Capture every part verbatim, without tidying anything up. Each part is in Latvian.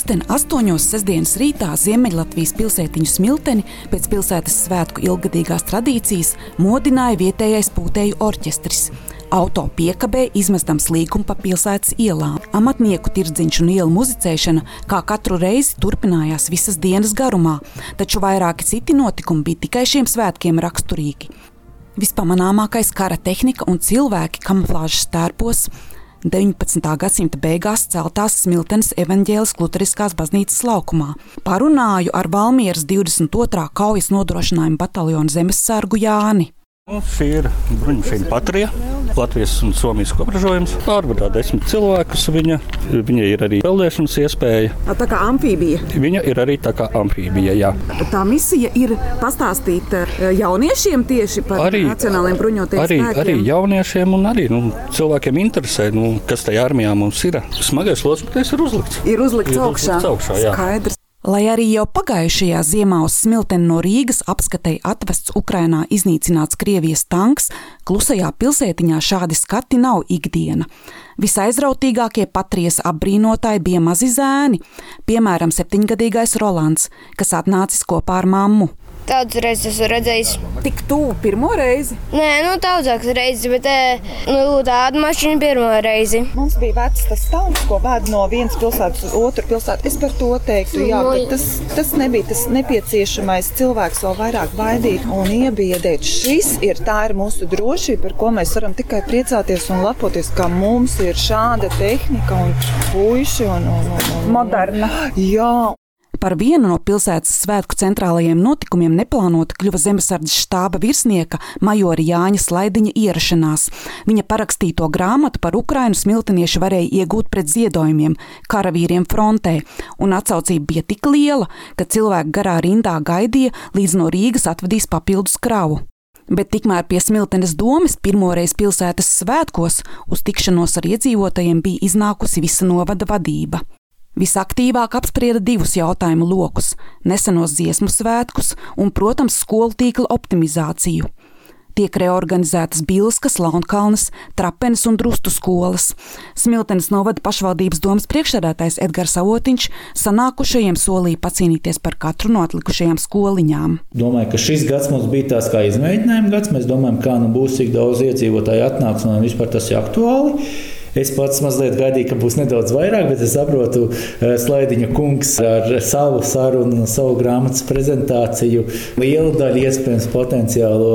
Pulksten astoņos sestdienas rītā Ziemeļlatvijas pilsētiņu Smilteni pēc pilsētas svētku ilggadīgās tradīcijas modināja vietējais pūtēju orķestris. Auto piekabē izmestams līkuma pa pilsētas ielām. Amatnieku tirdziņš un ielu muzicēšana kā katru reizi turpinājās visas dienas garumā, taču vairāki citi notikumi bija tikai šiem svētkiem raksturīgi. Vispamanāmākais kara tehnika un cilvēki kamuflāžas tērpos deviņpadsmitā gadsimta beigās celtās Smiltenes evaņģēliskās luteriskās baznīcas laukumā. Parunāju ar Valmieras divdesmit otrā kaujas nodrošinājuma bataljona zemessargu Jāni. Šī ir bruņmašīna Patrija, Latvijas un Somijas kopražojums. Pārvadā desmit cilvēkus. Viņa, viņa ir arī peldēšanas iespēja. Tā kā amfībija? Viņa ir arī tā kā amfībija, jā. Tā misija ir pastāstīt jauniešiem tieši par arī, nacionālajiem bruņotajiem arī, spēkiem? Arī jauniešiem un arī nu, cilvēkiem interesē, nu, kas tajā armijā mums ir. Smagais loceklis ir uzlikts. Ir uzlikts ir augšā? Uzlikts augšā, jā. Skaidrs. Lai arī jau pagājušajā ziemā uz Smilteni no Rīgas apskatei atvests Ukrainā iznīcināts Krievijas tanks, klusajā pilsētiņā šādi skati nav ikdiena. Visaizrautīgākie Patrijas apbrīnotāji bija mazi zēni, piemēram, septiņgadīgais Rolands, kas atnācis kopā ar mammu. Daudz reizes esmu redzējis. Tik tuvu pirmo reizi? Nē, nu daudzākas reizes, bet nu, tāda mašīna pirmo reizi. Mums bija vecs tas tanks, ko vēd no vienas pilsētas uz otru pilsētu. Es par to teiktu, jā, bet tas, tas nebija tas nepieciešamais cilvēks vēl vairāk baidīt un iebiedēt. Šis ir, tā ir mūsu drošība, par ko mēs varam tikai priecāties un lepoties, ka mums ir šāda tehnika un puiši un, un, un, un moderna. Jā. Par vienu no pilsētas svētku centrālajiem notikumiem neplānota kļuva zemesardzes štāba virsnieka majora Jāņa Slaidiņa ierašanās. Viņa parakstīto grāmatu par Ukrainu smiltenieši varēja iegūt pret ziedojumiem karavīriem frontē, un atsaucība bija tik liela, ka cilvēki garā rindā gaidīja, līdz no Rīgas atvedīs papildus kravu. Bet tikmēr pie Smiltenes domes pirmoreiz pilsētas svētkos uz tikšanos ar iedzīvotājiem bija iznākusi visa novada vadība. Visaktīvāk apsprieda divus jautājumu lokus – nesenos dziesmu svētkus un, protams, skolu tīkla optimizāciju. Tiek reorganizētas Bilskas, Launkalnes, Trapenes un Drustu skolas. Smiltenes novada pašvaldības domas priekšsēdētājs Edgars Avotiņš sanākušajiem solīja pacīnīties par katru no atlikušajām skoliņām. Domāju, ka šis gads mums bija tās kā izmēģinājuma gads. Mēs domājam, kā nu būs, cik daudz iedzīvotāji atnāks un vispār tas ir aktuāli. Es pats mazliet gaidīju, ka būs nedaudz vairāk, bet es saprotu, Slaidiņa kungs ar savu sarunu, savu grāmatas prezentāciju lielu daļu iespējams potenciālo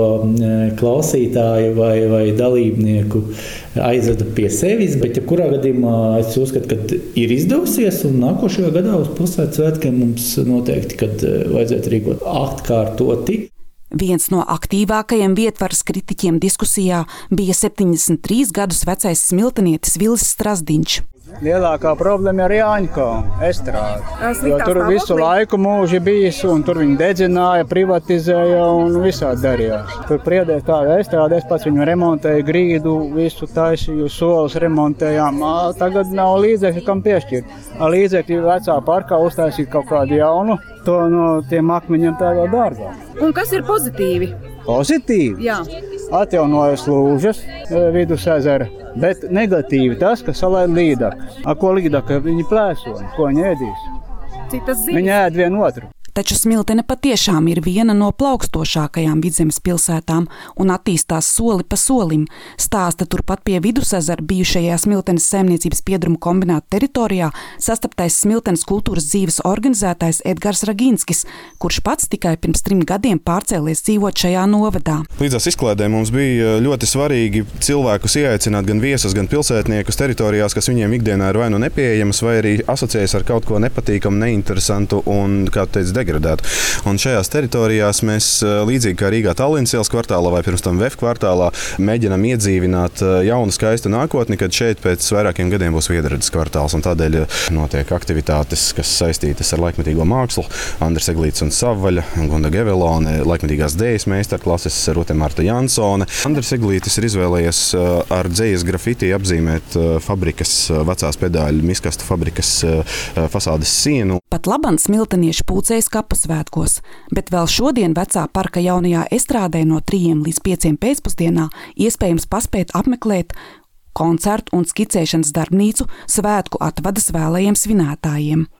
klausītāju vai, vai dalībnieku aizveda pie sevis, bet ja kurā gadījumā es uzskatu, ka ir izdevusies un nākošajā gadā uz pilsētas svētkiem mums noteikti, kad vajadzētu rīkot atkārtoti. Viens no aktīvākajiem vietvaras kritiķiem diskusijā bija septiņdesmit trīs gadus vecais smiltenietis Vilis Strasdiņš. Lielākā problēma ir Jāņkalna estrāde, jo tur visu laiku mūži bijis, un tur viņi dedzināja, privatizēja un visādi darījās. Tur priedēs tāda estrāde, es pats viņu remontēju, grīdu, visu taisīju, solus remontējām. Tagad nav līdzekļu, kam piešķirt. Līdzekļi vecā parkā uztaisīt kaut kādu jaunu, to no tiem akmeņiem tādā dārgā. Un kas ir pozitīvi? Pozitīvi? Jā. Atjaunojas lūžas vidus ezera, bet negatīvi tas, ka salaid līdaka. A, ko līdaka? Viņi plēso, ko viņi ēdīs? Citas ziņas. Viņi ēd vienu otru. Taču Smiltene patiešām ir viena no plaukstošākajām Vidzemes pilsētām un attīstās soli pa solim. Stāsta turpat pie Vidusezera bijušajā Smiltenes saimniecības piedaruma kombināta teritorijā sastaptais Smiltenes kultūras dzīves organizētājs Edgars Raginskis, kurš pats tikai pirms trim gadiem pārcēlies dzīvot šajā novadā. Līdzās izklaidē mums bija ļoti svarīgi cilvēkus ieaicināt gan viesus, gan pilsētniekus teritorijās, kas viņiem ikdienā ir vai nu nepieejamas, vai arī asociējas ar kaut ko nepatīkamu, neinteresantu un, kā teicu, degradētu. Un šajās teritorijās mēs, līdzīgi kā Rīgā Tallinas ielas kvartālā vai pirms tam V E F kvartālā, mēģinām iedzīvināt jaunu skaistu nākotni, kad šeit pēc vairākiem gadiem būs Viedradzes kvartāls. Un tādēļ notiek aktivitātes, kas saistītas ar laikmetīgo mākslu. Andris Eglīts un Savvaļa, Gunda Gevelone, laikmetīgās dējas meistarklases, Rute Marta Jansone. Andris Eglītis ir izvēlējies ar dzejas grafiti apzīmēt fabrikas, vecās pedāļu miskastu fabrikas fasādes sienu. Pat labam smiltenieši pūcējas kapasvētkos, bet vēl šodien vecā parka jaunajā estrādē no trījiem līdz pieciem pēcpusdienā iespējams paspēt apmeklēt koncertu un skicēšanas darbnīcu svētku atvadas vēlējiem svinētājiem.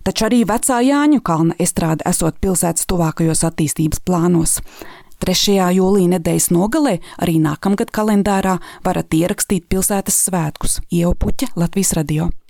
Taču arī Vecā Jāņu kalna estrāde esot pilsētas tuvākajos attīstības plānos. trešajā jūlijā nedēļas nogalē arī nākamgad kalendārā varat ierakstīt pilsētas svētkus. Ieva Puķe, Latvijas radio.